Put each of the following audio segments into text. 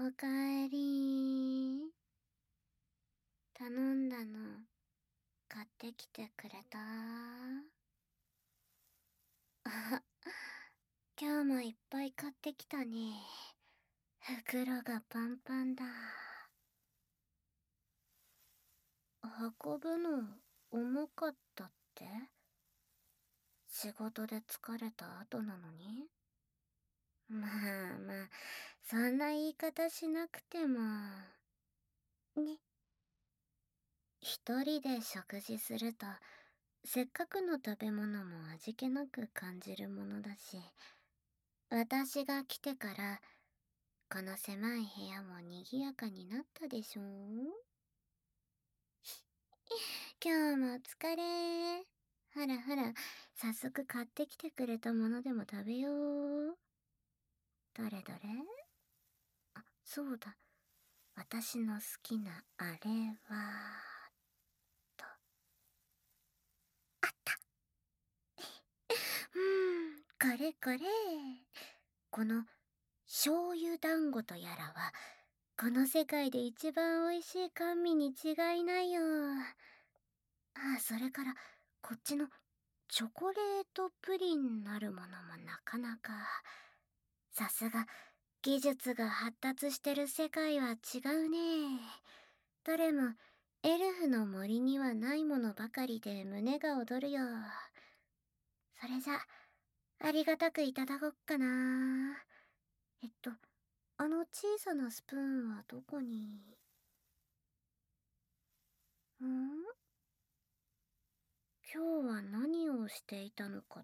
おかえり。頼んだの買ってきてくれた？あ、今日もいっぱい買ってきたね。袋がパンパンだ。運ぶの重かったって？仕事で疲れた後なのに？まあまあ、そんな言い方しなくても。ね。一人で食事すると、せっかくの食べ物も味気なく感じるものだし、私が来てから、この狭い部屋も賑やかになったでしょ？今日もお疲れ。ほらほら、早速買ってきてくれたものでも食べよう。どれどれ？あ、そうだ。私の好きなあれは、と。あった。これこれ。この醤油団子とやらは、この世界で一番美味しい甘味に違いないよ。あ、それから、こっちのチョコレートプリンなるものもなかなか。さすが、技術が発達してる世界は違うね。どれも、エルフの森にはないものばかりで胸が躍るよ。それじゃ、ありがたくいただこっかな。あの小さなスプーンはどこに？今日は何をしていたのかって？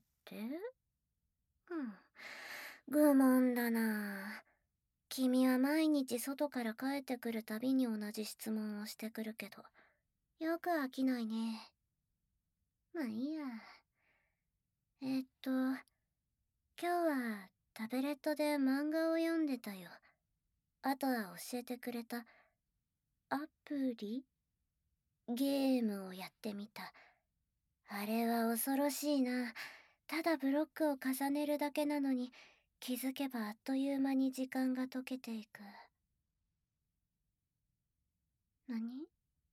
愚問だな。君は毎日外から帰ってくるたびに同じ質問をしてくるけど、よく飽きないね。まあいいや。今日はタブレットで漫画を読んでたよ。あとは教えてくれたアプリ？ゲームをやってみた。あれは恐ろしいな。ただブロックを重ねるだけなのに、気づけばあっという間に時間が溶けていく。何？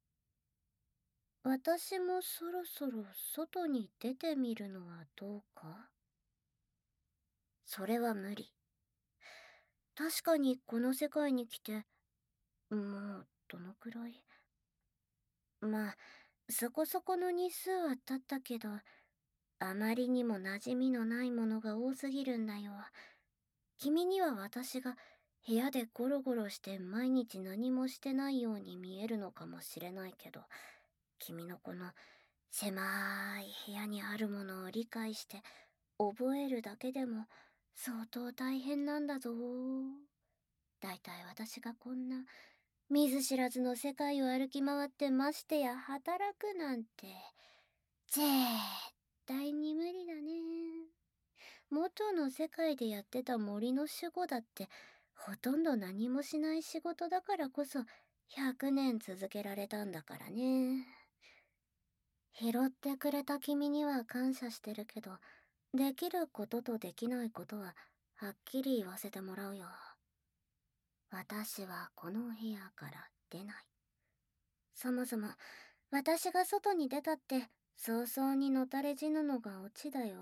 私もそろそろ外に出てみるのはどうか？それは無理。確かにこの世界に来て、もうどのくらい？まあ、そこそこの日数は経ったけど、あまりにも馴染みのないものが多すぎるんだよ。君には私が部屋でゴロゴロして毎日何もしてないように見えるのかもしれないけど、君のこの狭い部屋にあるものを理解して覚えるだけでも相当大変なんだぞ。だいたい私がこんな見ず知らずの世界を歩き回ってましてや働くなんて絶対に無理だね。元の世界でやってた森の守護だってほとんど何もしない仕事だからこそ100年続けられたんだからね。拾ってくれた君には感謝してるけど、できることとできないことははっきり言わせてもらうよ。私はこの部屋から出ない。そもそも私が外に出たって早々にのたれ死ぬのがオチだよ。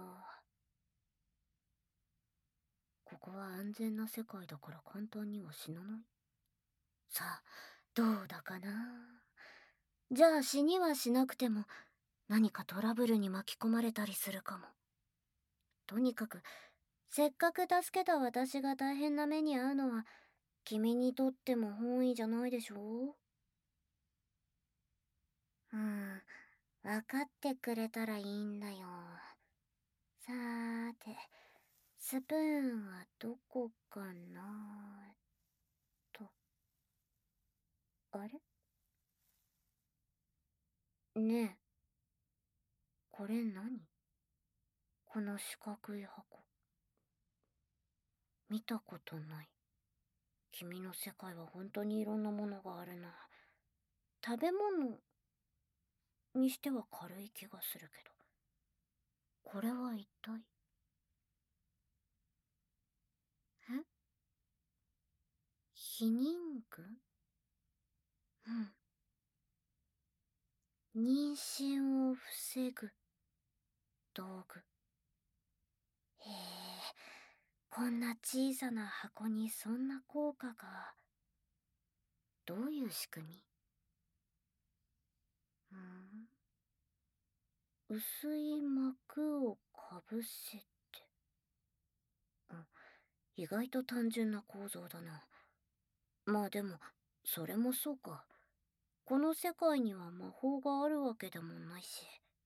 ここは安全な世界だから簡単には死なない。さあ、どうだかな。じゃあ死にはしなくても何かトラブルに巻き込まれたりするかも。とにかく、せっかく助けた私が大変な目に遭うのは君にとっても本意じゃないでしょ？分かってくれたらいいんだよ。さーて、スプーンはどこかなと。あれ？ねえ、これ何？この四角い箱。見たことない。君の世界は本当にいろんなものがあるな。食べ物にしては軽い気がするけど。これは一体？ 避妊具。うん。妊娠を防ぐ道具。へえ、こんな小さな箱にそんな効果が。どういう仕組み？うん。薄い膜をかぶせて。うん、意外と単純な構造だな。まあでも、それもそうか。この世界には魔法があるわけでもないし。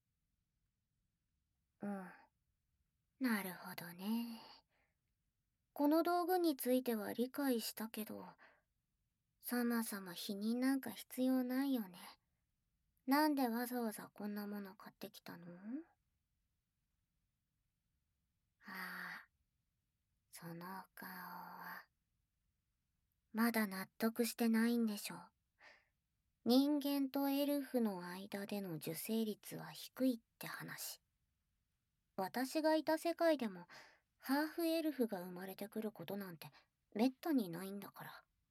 うん。なるほどね。この道具については理解したけど、そもそも否認なんか必要ないよね。なんでわざわざこんなもの買ってきたの？ああ、その顔は。まだ納得してないんでしょ。人間とエルフの間での受精率は低いって話。私がいた世界でも、ハーフエルフが生まれてくることなんて、めったにないんだから。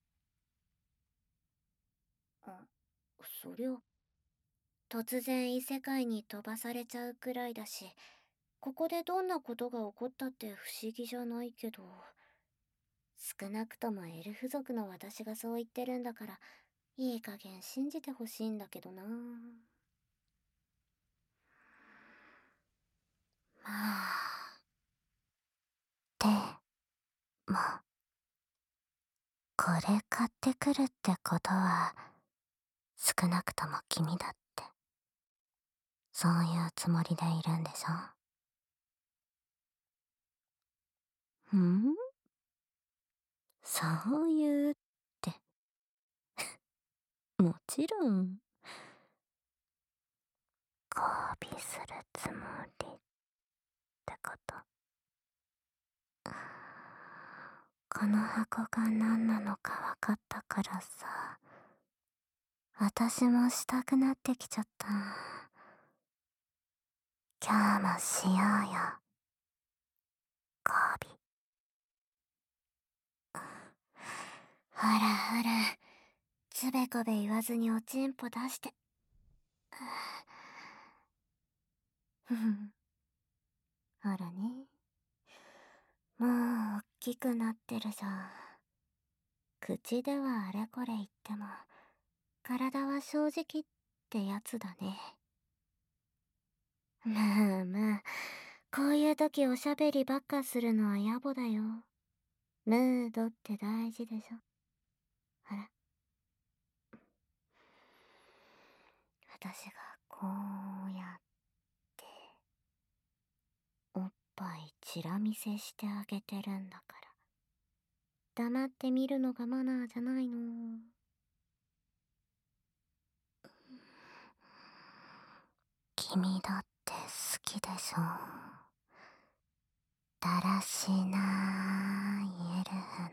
あ、そりゃ、突然異世界に飛ばされちゃうくらいだし、ここでどんなことが起こったって不思議じゃないけど、少なくともエルフ族の私がそう言ってるんだから、いい加減信じてほしいんだけどな。まあ。でも、これ買ってくるってことは、少なくとも君だって、そういうつもりでいるんでしょ？ん？そういうって、もちろん、交尾するつもりってこと。この箱が何なのか分かったからさ、私もしたくなってきちゃった。今日もしようよ、交尾。ほらほら、つべこべ言わずにおちんぽ出して。ふふん。ほらね。もう、おっきくなってるじゃん。口ではあれこれ言っても、体は正直ってやつだね。まあまあ、こういう時おしゃべりばっかするのは野暮だよ。ムードって大事でしょ。ほら。私がこうやっておっぱいチラ見せしてあげてるんだから、黙って見るのがマナーじゃないの？君だって好きでしょ？だらしないエルフ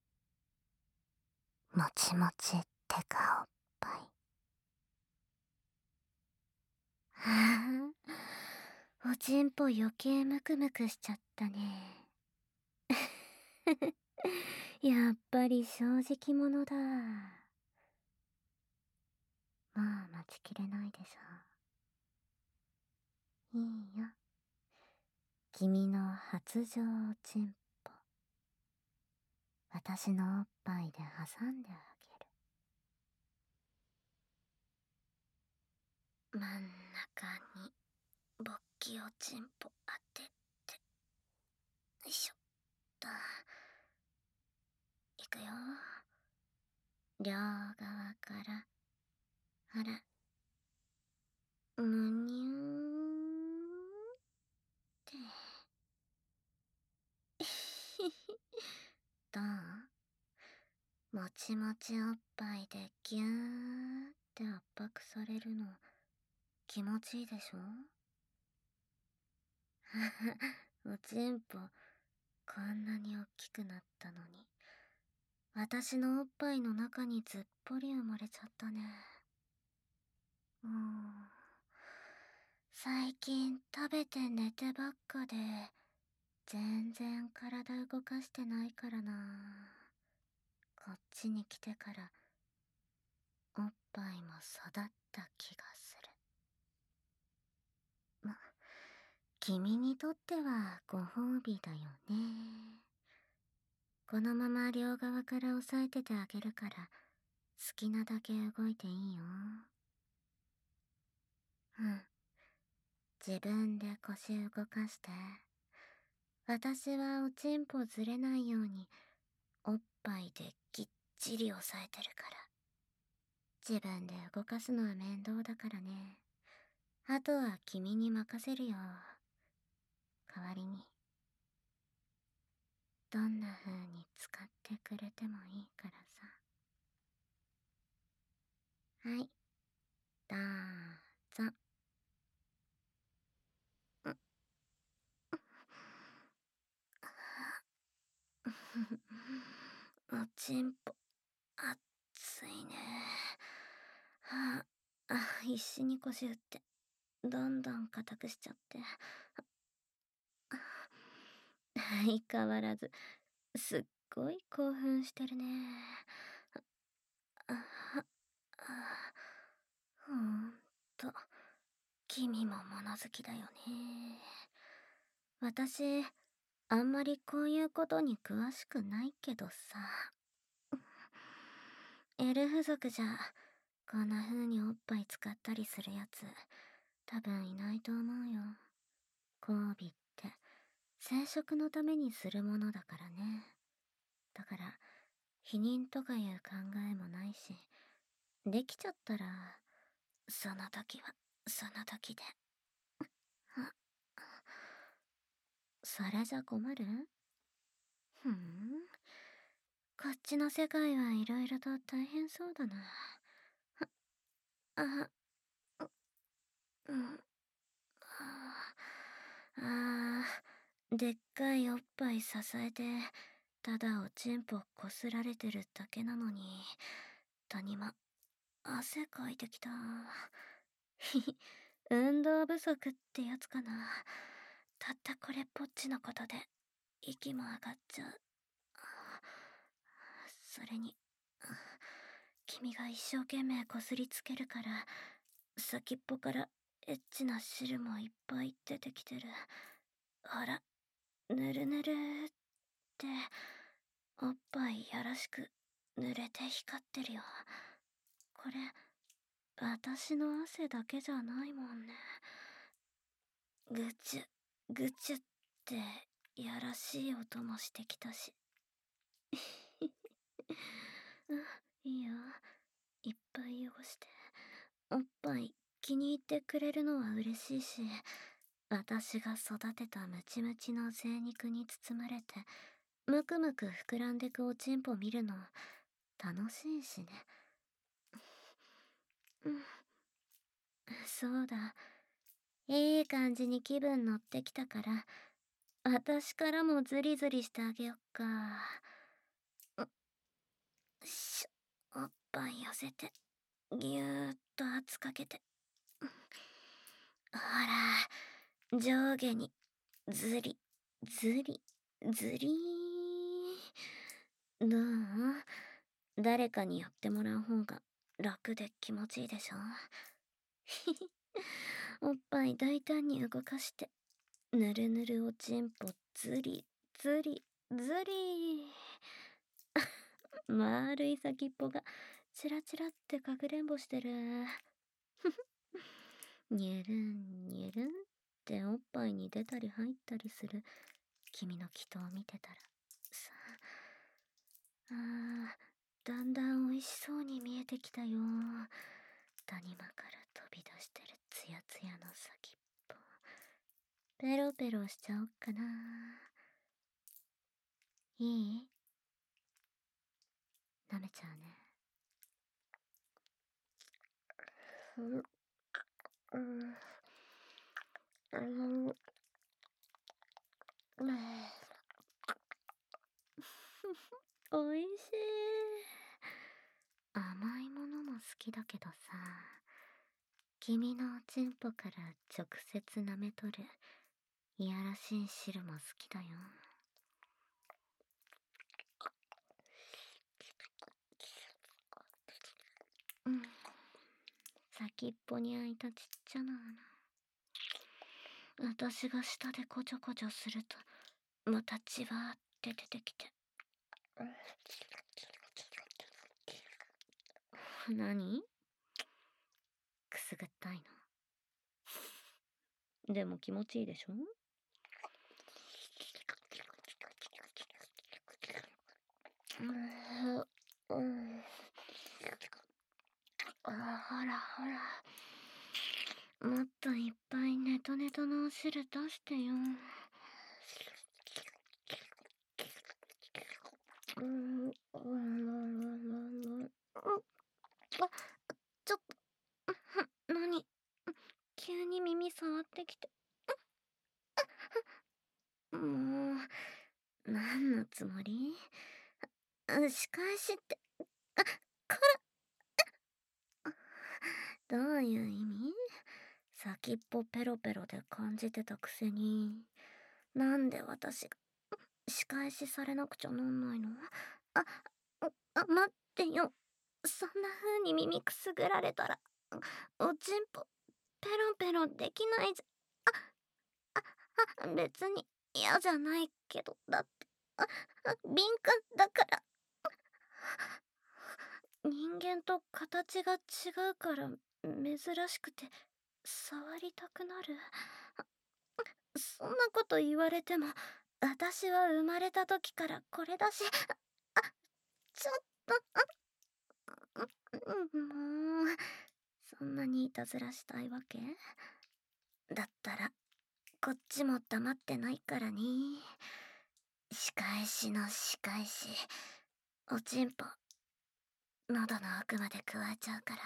のもちもちってかおっぱい。はあ、おちんぽ余計ムクムクしちゃったね。やっぱり正直者だ。まあ待ちきれないでしょ。いいよ。君の初上チンポ、私のおっぱいで挟んであげる。真ん中に勃起おちんぽ当てて、よいしょっと。いくよ。両側から、ほら、むにゅーんって。どう？もちもちおっぱいでギューって圧迫されるの気持ちいいでしょ？おちんぽこんなに大きくなったのに、私のおっぱいの中にずっぽり埋もれちゃったね。最近食べて寝てばっかで、全然体動かしてないからな。 こっちに来てからおっぱいも育った気がする。君にとってはご褒美だよね。このまま両側から押さえててあげるから、好きなだけ動いていいよ。うん。自分で腰動かして。私はおちんぽずれないように、おっぱいでぎっちり押さえてるから。自分で動かすのは面倒だからね。あとは君に任せるよ。代わりに、どんな風に使ってくれてもいいからさ。はい、どうぞ。おちんぽ、熱いね。必死に腰打って、どんどん硬くしちゃって。相変わらず、すっごい興奮してるね。あ、ほんと、君も物好きだよね。私、あんまりこういうことに詳しくないけどさ。エルフ族じゃ、こんな風におっぱい使ったりするやつ、多分いないと思うよ。交尾って、生殖のためにするものだからね。だから、否認とかいう考えもないし、できちゃったら、その時は、その時で。あ、それじゃ困る？ふん。こっちの世界はいろいろと大変そうだな。あ、うん。でっかいおっぱい支えて、ただおちんぽこすられてるだけなのに、谷間、汗かいてきた。ひひ、運動不足ってやつかな。たったこれっぽっちのことで、息も上がっちゃう。それに、君が一生懸命こすりつけるから、先っぽからエッチな汁もいっぱい出てきてる。ほら、ぬるぬるって、おっぱいやらしく濡れて光ってるよ。これ、私の汗だけじゃないもんね。ぐちゅ、ぐちゅって、やらしい音もしてきたし。うん、いいよ。いっぱい汚して。おっぱい気に入ってくれるのは嬉しいし、私が育てたムチムチの精肉に包まれて、むくむく膨らんでくおちんぽ見るの、楽しいしね。うん、そうだ。いい感じに気分乗ってきたから、私からもズリズリしてあげよっか。おっぱい寄せて、ぎゅーっと圧かけて。ほら、上下に、ずり、ずり、ずりー。どう？誰かにやってもらう方が楽で気持ちいいでしょ？おっぱい大胆に動かして、ぬるぬるおちんぽずり、ずり、ずり。丸い先っぽがチラチラってかくれんぼしてる。にゅるんにゅるんっておっぱいに出たり入ったりする君の祈祷を見てたらさだんだん美味しそうに見えてきたよ。谷間から飛び出してるツヤツヤの先っぽペロペロしちゃおっかな。いい？舐めちゃうね。うん、おいしい。甘いものも好きだけどさ、君のおちんぽから直接舐め取るいやらしい汁も好きだよ。 先っぽに開いたちっちゃな穴。私が下でこちょこちょすると、また血わーって出てきて。何？くすぐったいの。でも気持ちいいでしょ？ほらほら。もっといっぱいネトネトのお汁出してよ。あ、ちょっと、何？急に耳触ってきて。もう、何のつもり？仕返しって、どういう意味？先っぽペロペロで感じてたくせに、なんで私が仕返しされなくちゃなんないの？待ってよ。そんな風に耳くすぐられたら、おちんぽ、ペロペロできないじゃ。別に嫌じゃないけど、だって、敏感だから。人間と形が違うから珍しくて触りたくなる。そんなこと言われても、私は生まれた時からこれだし。ちょっと、もう、そんなにいたずらしたいわけ？だったら、こっちも黙ってないからね。仕返しの仕返し。おちんぽ、喉の奥まで加えちゃうから。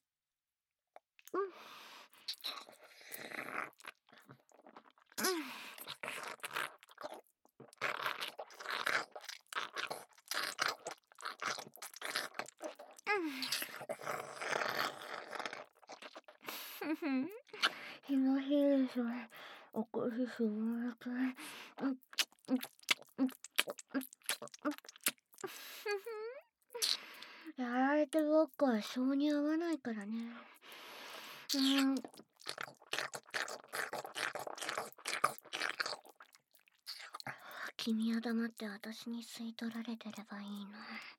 気がひいでしょ。おかしすぎるくらい。やられてばっかは性に合わないからね。君は黙って私に吸い取られてればいいの。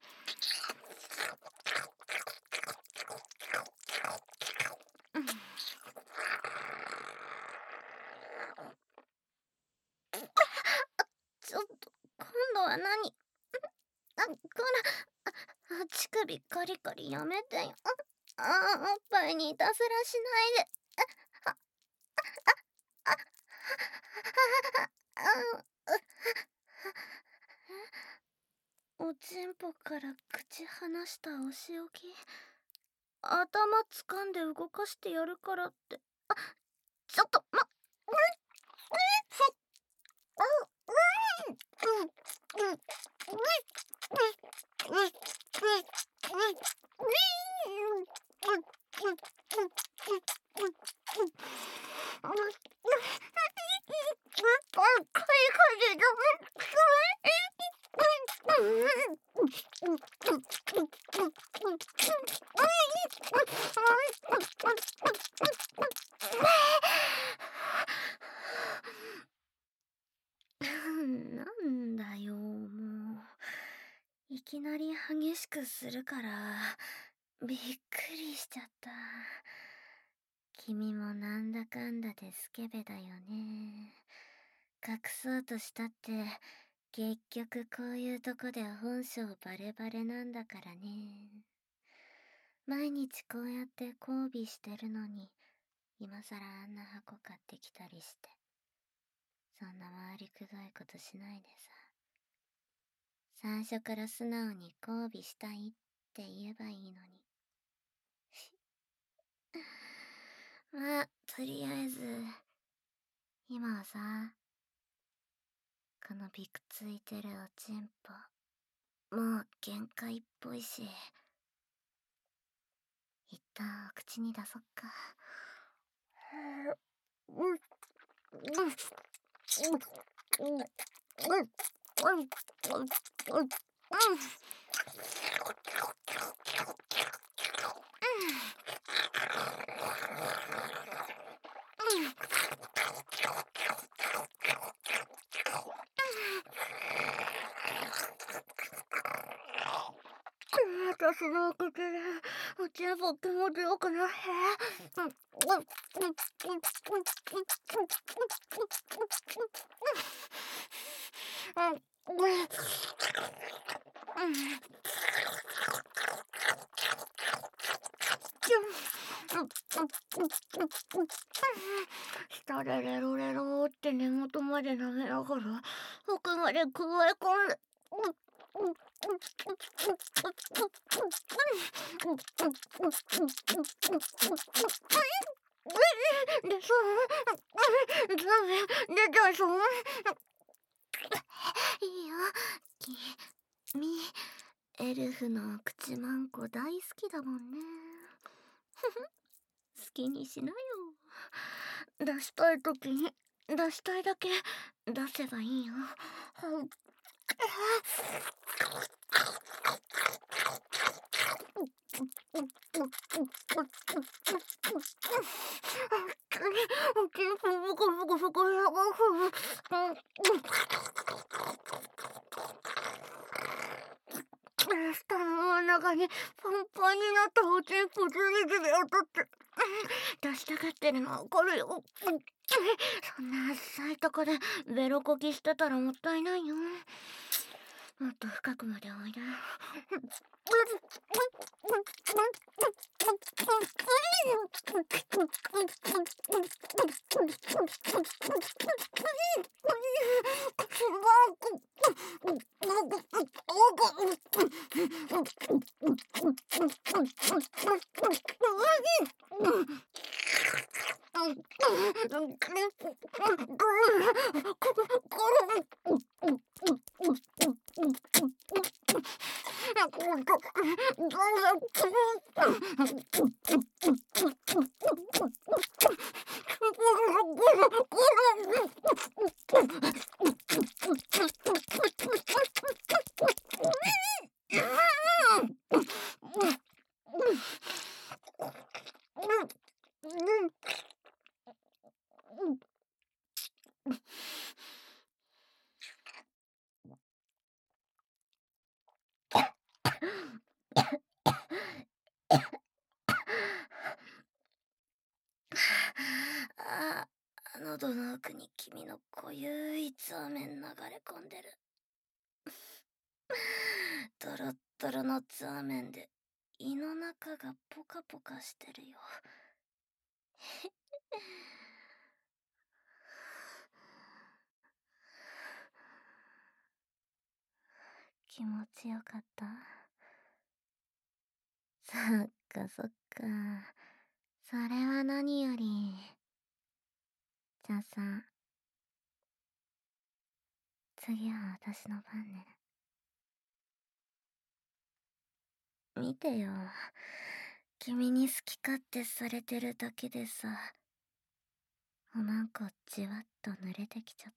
ちょっと、今度は何？こら、乳首カリカリやめてよ。おっぱいにいたずらしないで。おちんぽから口離したお仕置き。頭掴んで動かしてやるからって。ちょっと、なんだよ、もう。いきなり激しくするから、びっくりしちゃった。君もなんだかんだでスケベだよね。隠そうとしたって、結局こういうとこで本性バレバレなんだからね。毎日こうやって交尾してるのに、今さらあんな箱買ってきたりして。そんな回りくどいことしないでさ。最初から素直に交尾したいって言えばいいのに。まあ、とりあえず、今はさ、このびくついてるおちんぽ、もう限界っぽいし、一旦お口に出そっか。 私のおかげで、全部気持ちよくなって。下でレロレロって根元まで舐めながら、奥までくわえ込んで。でしょ。ダメ、出たぞ。いいよ、君、エルフの口マンコ大好きだもんね。好きにしなよ。出したいときに出したいだけ出せばいいよ。下の中にパンパンになったおちんぽずりずりを取って出したがってるのわかるよ。そんな浅いとこでベロこきしてたらもったいないよ。もっと深くまでおいで。喉の奥に君の濃ゆいツアメン流れ込んでる。ドロッドロのツアメンで胃の中がポカポカしてるよ。気持ちよかった？そっかそっか。それは何より。じゃあさ、次は私の番ね。見てよ。君に好き勝手されてるだけでさ、おまんこじわっと濡れてきちゃった。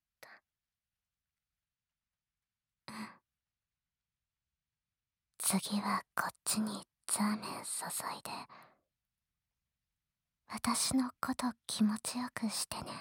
次はこっちにザーメン注いで、私のこと気持ちよくしてね。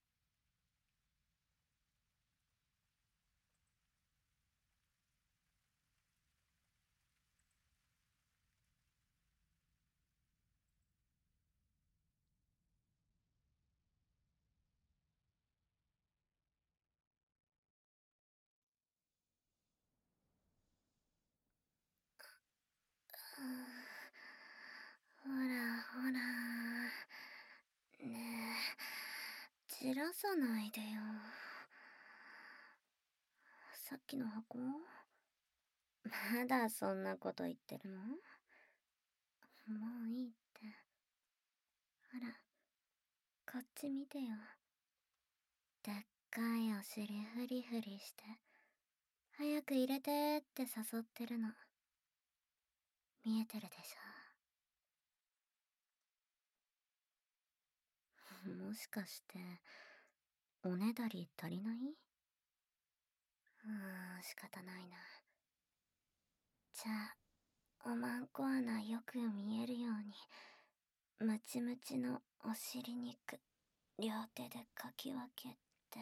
ほらほら。ねえ、じらさないでよ。さっきの箱？まだそんなこと言ってるの？もういいって。ほら、こっち見てよ。でっかいお尻フリフリして、早く入れてって誘ってるの。見えてるでしょ。もしかして、おねだり足りない？仕方ないな。じゃあ、おまんこ穴よく見えるように、ムチムチのお尻肉、両手でかき分けて。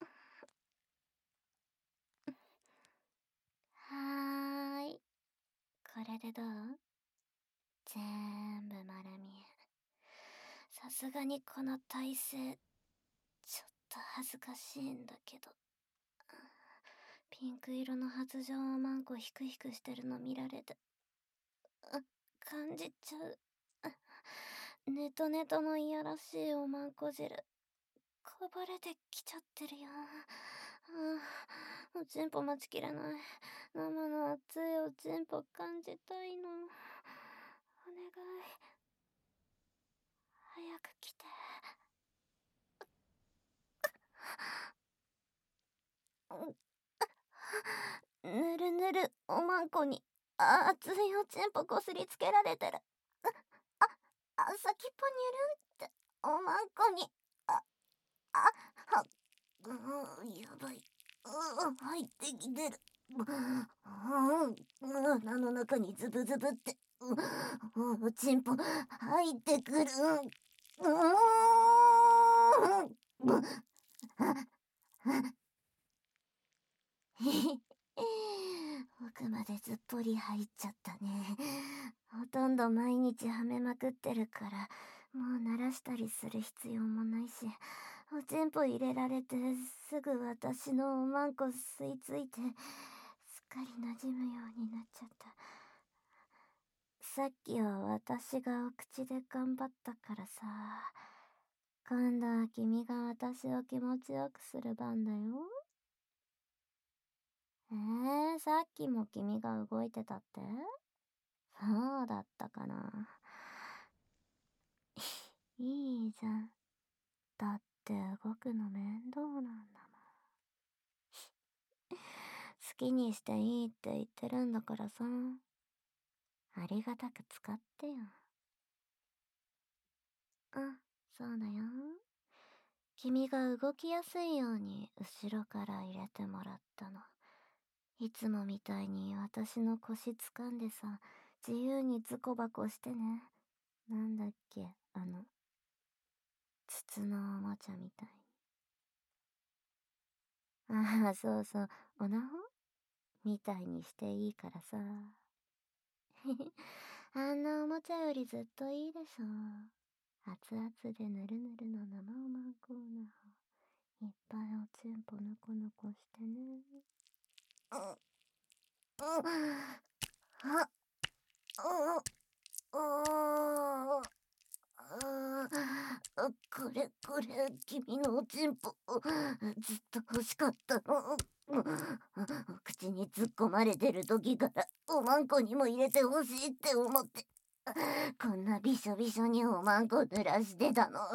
はーい。 これでどう？全部丸見え。さすがにこの体勢、ちょっと恥ずかしいんだけど。ピンク色の発情おまんこヒクヒクしてるの見られて、感じちゃう。ネトネトのいやらしいおまんこ汁、こぼれてきちゃってるよ。おちんぽ待ちきれない。生の熱いおちんぽ感じたいの。お願い。早く来て。ぬるぬるおまんこに熱いおちんぽこすりつけられてる。先っぽにゅるんっておまんこにやばい。入ってきてる。鼻の中にズブズブって、おちんぽ入ってくる。奥までずっぽり入っちゃったね。ほとんど毎日はめまくってるから、もう慣らしたりする必要もないし、おちんぽ入れられてすぐ私のおまんこ吸い付いて、すっかり馴染むようになっちゃった。さっきは私がお口で頑張ったからさ、今度は君が私を気持ちよくする番だよ。さっきも君が動いてたって？そうだったかな。いいじゃん。だって動くの面倒なんだもん。好きにしていいって言ってるんだからさ。ありがたく使ってよ。そうだよ。君が動きやすいように後ろから入れてもらったの。いつもみたいに私の腰掴んでさ、自由にズコバコしてね。なんだっけ、筒のおもちゃみたいに。そうそう、おなほみたいにしていいからさ。あんなおもちゃよりずっといいでしょ。熱々でぬるぬるの生おまんこおなほ。いっぱいおちんぽぬこぬこしてね。これ、君のおちんぽ、ずっと欲しかったの。口に突っ込まれてる時から、おまんこにも入れてほしいって思って、こんなびしょびしょにおまんこ濡らしてたの。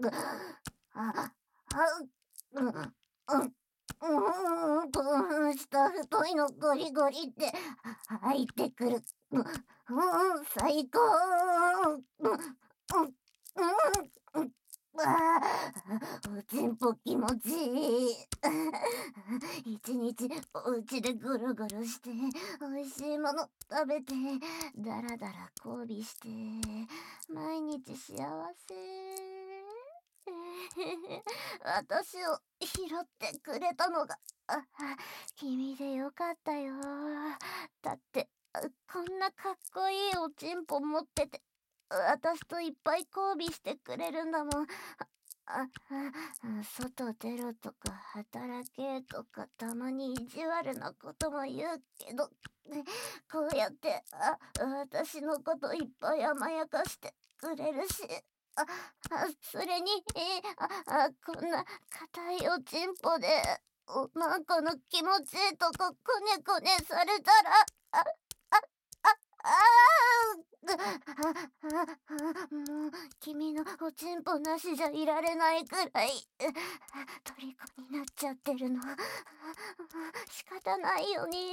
下太いのゴリゴリって入ってくる。最高。おちんぽ気持ちいい。一日お家でゴロゴロして、美味しいもの食べて、だらだら交尾して、毎日幸せ。私を拾ってくれたのが、君でよかったよ。だって、こんなかっこいいおちんぽ持ってて、私といっぱい交尾してくれるんだもん。外出ろとか働けとかたまに意地悪なことも言うけど、こうやって私のこといっぱい甘やかしてくれるし、それに、こんな硬いおちんぽでおまんこの気持ちいいとここねこねされたら、ああもう君のおちんぽなしじゃいられないくらい虜になっちゃってるの。仕方ないよね。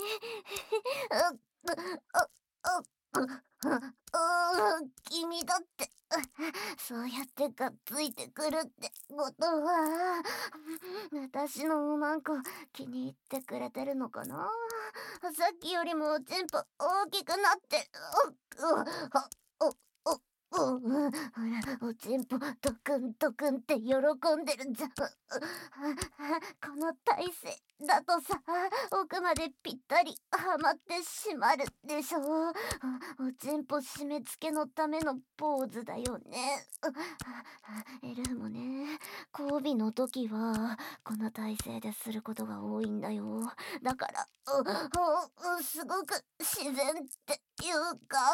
君だってそうやってがっついてくるってことは、私のおまんこ気に入ってくれてるのかな。さっきよりもおちんぽ大きくなって、お、お、お、 ほら、おちんぽ、ドクンドクンって喜んでるじゃん。この体勢だとさ、奥までぴったりはまってしまるでしょ。おちんぽ締め付けのためのポーズだよね。エルフもね、交尾の時は、この体勢ですることが多いんだよ。だから、すごく自然っていうか、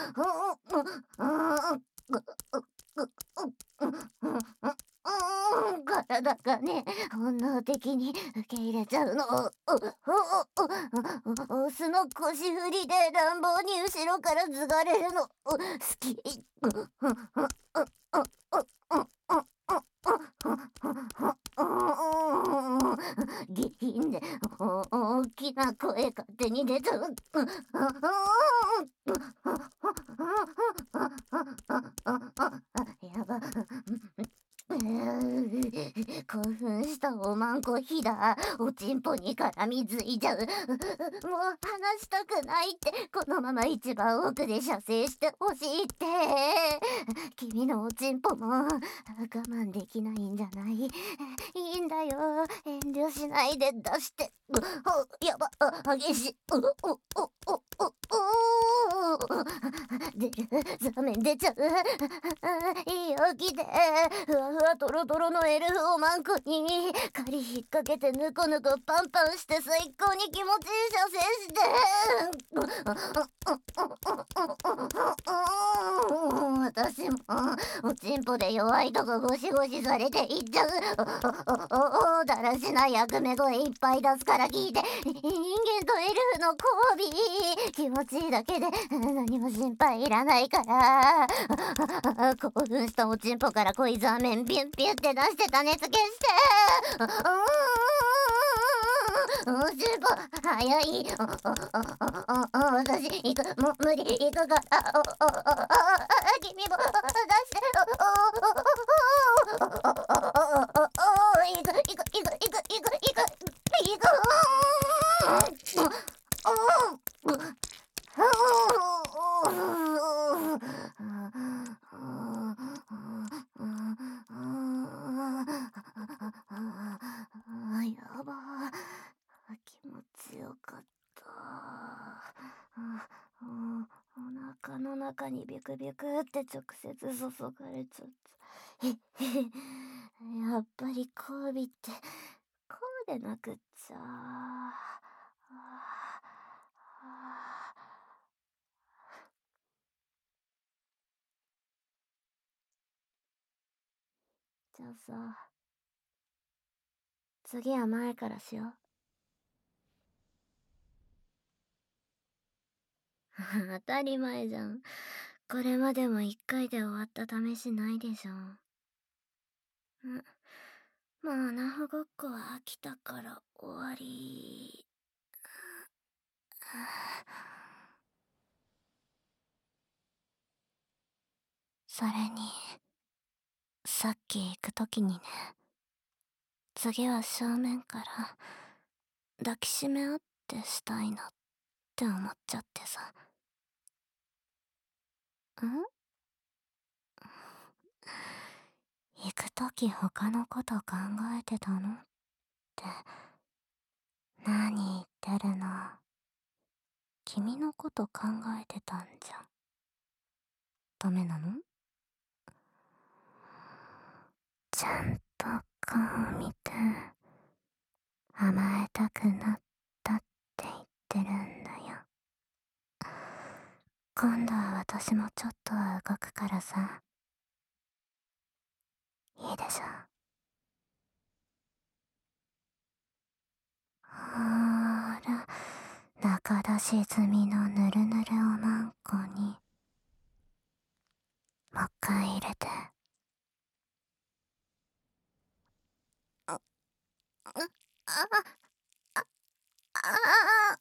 体がね、本能的に受け入れちゃうの。オスの腰振りで乱暴に後ろからずがれるの。好き。下品で大きな声勝手に出ちゃう。やば。興奮したおまんこひだ。おちんぽに絡みついちゃう。もう離したくないって、このまま一番奥で射精してほしいって。君のおちんぽも我慢できないんじゃない？いいんだよ。遠慮しないで出して。やば、激しい。出る、座面出ちゃう。いいよ、来て。ふわふわトロトロのエルフおまんこに、針引っ掛けてぬこぬこパンパンして最高に気持ちいい射精して。私も、おちんぽで弱いとこゴシゴシされていっちゃう。だらしない役目声いっぱい出すから聞いて。人間とエルフの交尾、気持ちいいだけで何も心配いらないから。興奮したおちんぽからこいつは面ピュンピュンって出してた熱消して。おちんぽ早い。私行く、もう無理、行くから。君も出して。行く、行く、行く、行く、行く、行く、行く。やば、気持ちよかった。お腹の中にビクビクって直接注がれちゃった。やっぱり交尾ってこうでなくっちゃ。じゃあさ、次は前からしよう。当たり前じゃん。これまでも一回で終わった試しないでしょ。もうナフごっこは飽きたから終わり。それに、さっき行くときにね、次は正面から抱きしめ合ってしたいなって思っちゃってさ。行くとき他のこと考えてたのって。何言ってるの。君のこと考えてたんじゃ。ダメなの？ちゃんと顔見て、甘えたくなったって言ってるんだよ。今度は私もちょっとは動くからさ。いいでしょ。ほーら、中出し済みのぬるぬるおまんこに、もう一回入れて。あ、あ、あ、あ、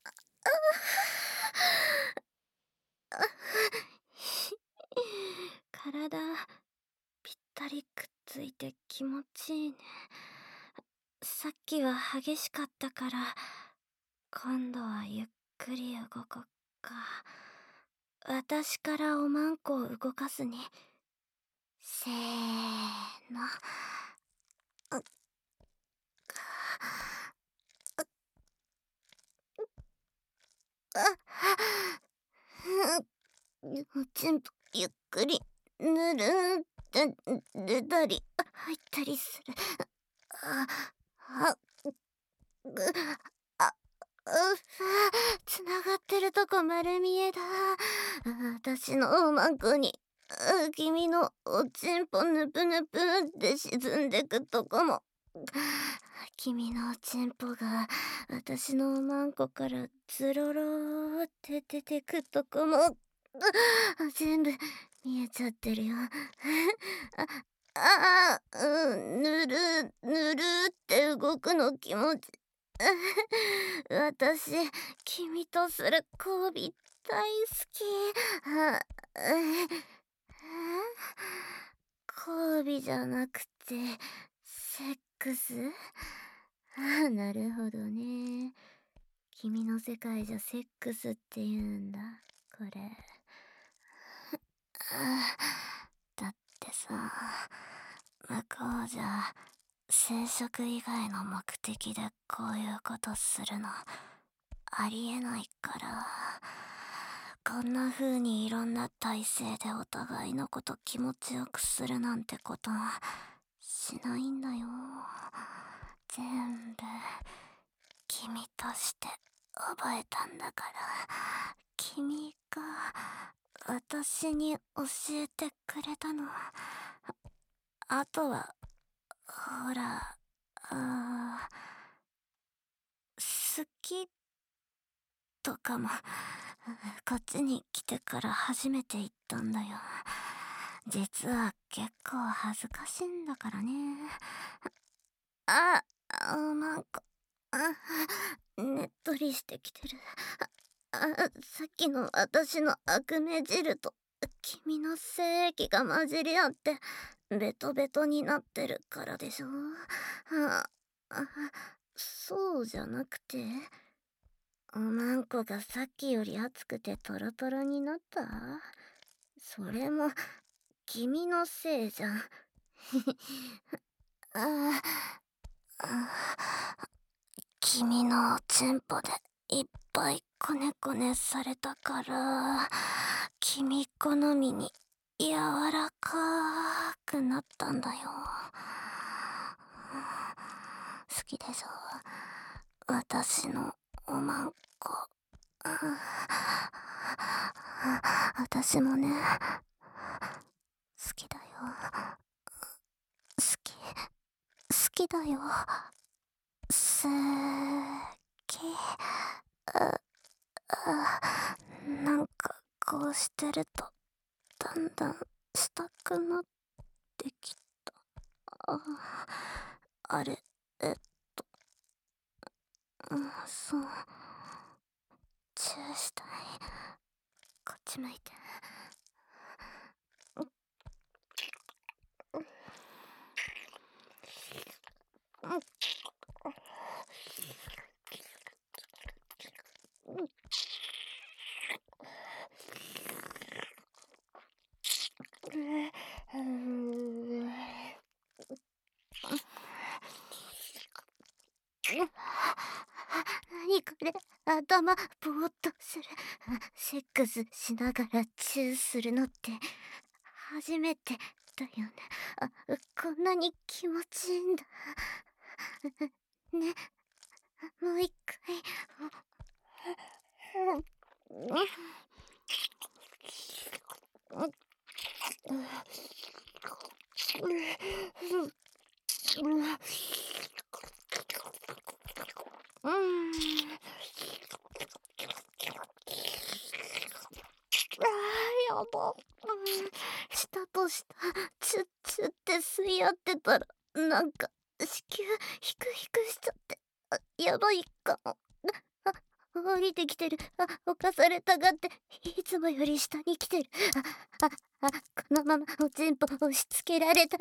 体ぴったりくっついて気持ちいいね。さっきは激しかったから今度はゆっくり動こっか。 私からおまんこを動かすね。せーの。うっおちんぽゆっくりぬるーって出たり入ったりする。あ、あ、ぐ、あ、つながってるとこ丸見えだ。私のおまんこに、君のおちんぽぬぷぬぷって沈んでくとこも。君のおちんぽが私のおまんこからズロローって出てくとこも、全部見えちゃってるよ。ぬるぬるって動くの気持ち。私、君とする交尾大好き。あ、交尾じゃなくて、セックス。なるほどね。君の世界じゃセックスって言うんだ、これ。だってさ、向こうじゃ生殖以外の目的でこういうことするのありえないから、こんな風にいろんな体勢でお互いのこと気持ちよくするなんてことしないんだよ。全部君として覚えたんだから、君が私に教えてくれたの。あとはほら、好きとかもこっちに来てから初めて言ったんだよ。実は結構恥ずかしいんだからね。あ、なんか、ねっとりしてきてる。さっきの私の悪目汁と君の精液が混じり合ってベトベトになってるからでしょ。あ、あそうじゃなくて、おまんこがさっきより熱くてトロトロになった？それも君のせいじゃん。あ君のおちんぽでいっぱいコネコネされたから、君好みに柔らかくなったんだよ。好きでしょ、私のおまんこ。私もね、好きだよ。好き、好きだよ。好き。なんかこうしてるとだんだんしたくなってきた。あれ、と、そう、チューしたい。こっち向いて。何これ、頭ぼーっとする。セックスしながらチューするのって初めてだよね。こんなに気持ちいいんだね。もう一回。やば。舌と舌、チュッチュって吸い合ってたら、なんか、子宮、ヒクヒクしちゃって、やばいかも。降りてきてる。犯されたがって、いつもより下に来てる。このままおちんぽ押し付けられたら、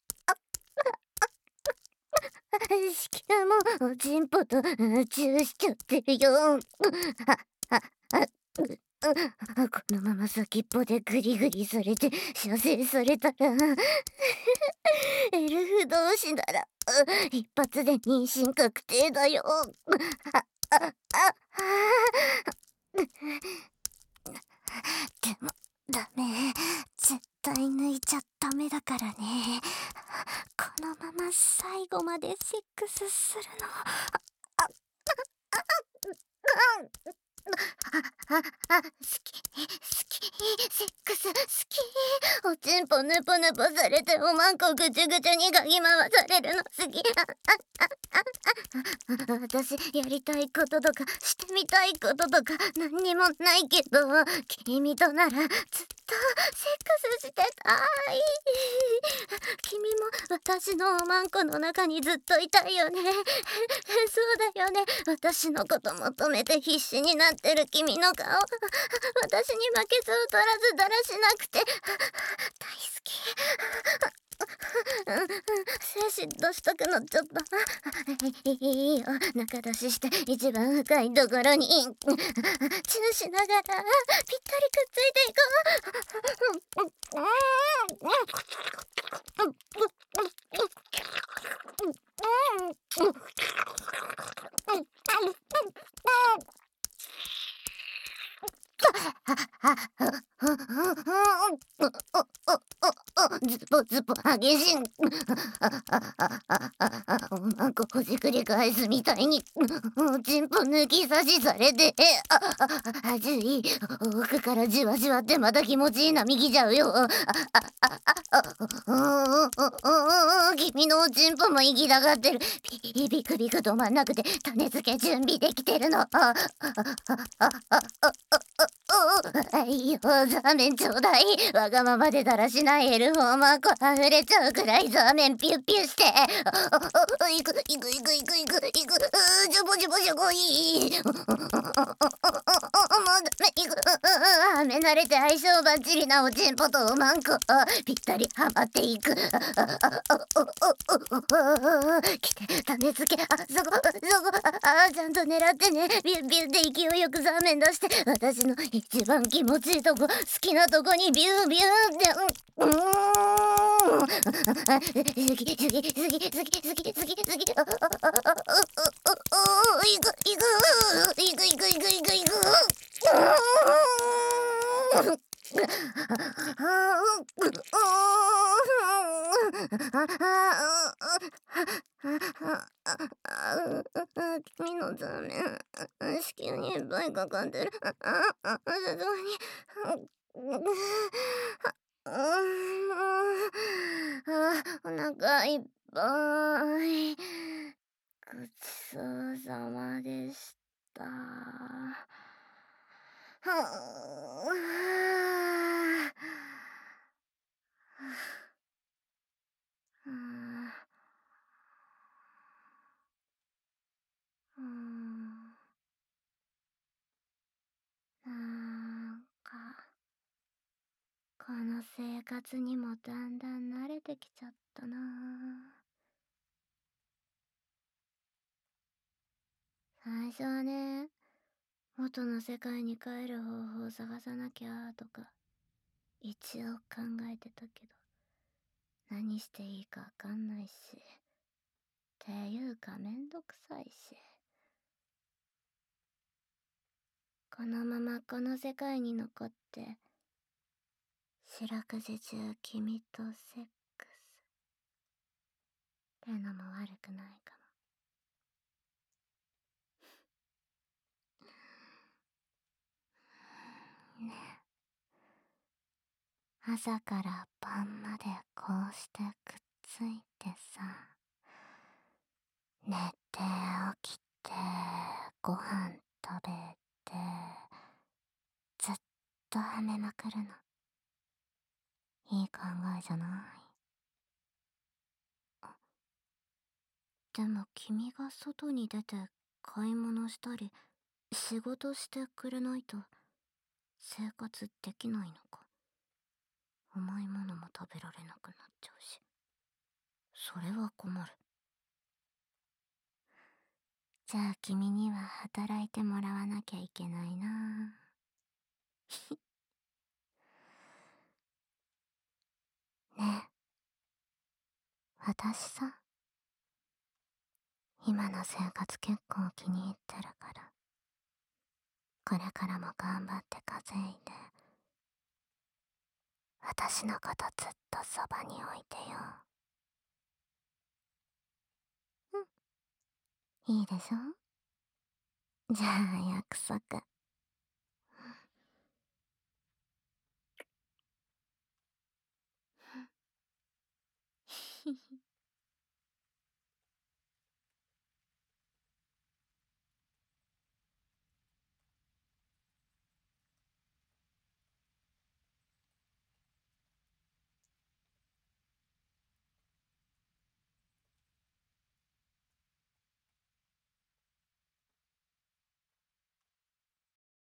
子宮もおちんぽとチューしちゃってるよ。 このまま先っぽでグリグリされて射精されたらエルフ同士なら一発で妊娠確定だよ。でもダメ、絶対抜いちゃダメだからね。このまま最後までセックスするの。好き、セックス好き。おちんぽぬぽぬぽされておまんこぐちゅぐちゅにかき回されるの好き。私やりたいこととかしてみたいこととか何にもないけど、君とならずっとセックスしてたい。君も私のおまんこの中にずっといたいよね。そうだよね。私のこと求めて必死になってる君の顔、私に負けず劣らずだらしなくて大好き。精子出したくなっちゃった。いいよ、中出しして一番深いところにチューしながらぴったりくっついていこう。ズボズボ激しい。おまんこほじくり返すみたいにおちんぽ抜き差しされて、じゅい奥からじわじわってまた気持ちいいな右じゃうよ。君のおちんぽも息だがってる。ビクビク止まんなくて種付け準備できてるの。いいよ、ザーメンちょうだい。わがままでだらしないエルフォーマーコ溢れちゃうくらいザーメンピュッピュして。いく、ジョボジョボジョボい。もうダメ、いく、はめ慣れて相性バッチリなおちんぽとおまんこ。ぴったりはまっていく。来て、種付け、そこ、ちゃんと狙ってね。ビュッビュッで勢いよくザーメン出して、私の一番気持ちいいとこ、好きなとこにビュービューって、好き、いく。君のザメン、子宮にいっぱいかかってる。さすがに。お腹いっぱい。ごちそうさまでした。なんか、この生活にもだんだん慣れてきちゃったな。最初はね、元の世界に帰る方法を探さなきゃとか一応考えてたけど、何していいかわかんないし、ていうかめんどくさいし、このままこの世界に残って四六時中君とセックスってのも悪くないかもね。朝から晩までこうしてくっついてさ、寝て起きてご飯食べてずっとはめまくるの、いい考えじゃない？でも君が外に出て買い物したり仕事してくれないと生活できないのか。甘いものも食べられなくなっちゃうし、それは困る。じゃあ君には働いてもらわなきゃいけないな。 ねえ、私さ、今の生活結構気に入ってるから、これからも頑張って稼いで、私のことずっとそばに置いてよ。うん、いいでしょ？じゃあ約束。